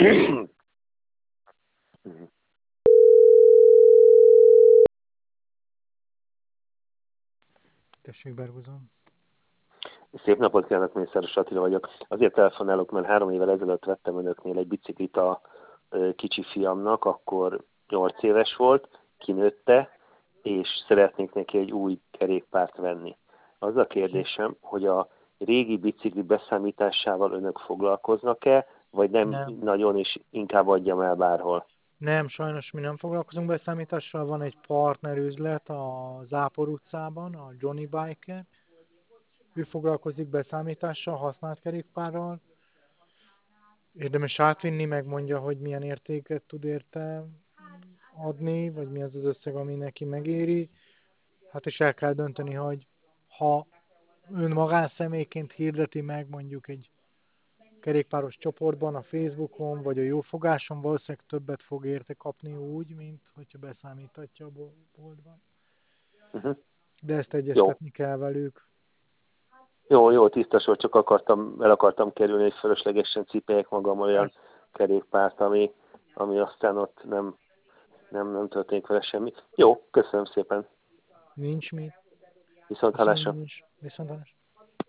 Tessék, Berguzon. Szép napot kívánok, Mészáros Attila vagyok. Azért telefonálok, mert 3 évvel ezelőtt vettem önöknél egy biciklit a kicsi fiamnak, akkor 8 éves volt, kinőtte, és szeretnék neki egy új kerékpárt venni. Az a kérdésem, hogy a régi bicikli beszámításával önök foglalkoznak-e, vagy nem nagyon, és inkább adjam el bárhol? Nem, sajnos mi nem foglalkozunk beszámítással. Van egy partnerüzlet a Zápor utcában, a Johnny Biker. Ő foglalkozik beszámítással, használt kerékpárral. Érdemes átvinni, megmondja, hogy milyen értéket tud érte adni, vagy mi az az összeg, ami neki megéri. Hát és el kell dönteni, hogy ha ön magánszemélyként hirdeti meg mondjuk egy kerékpáros csoportban, a Facebookon, vagy a jófogáson, valószínűleg többet fog érte kapni úgy, mint hogyha beszámítatja a boltban. De ezt egyeztetni kell velük. Jó, tisztas volt, csak el akartam kerülni, hogy fölöslegesen cipeljek magam olyan kerékpárt, ami aztán ott nem történik vele semmi. Jó, köszönöm szépen. Nincs mit. Viszonthallásra. Viszonthallásra.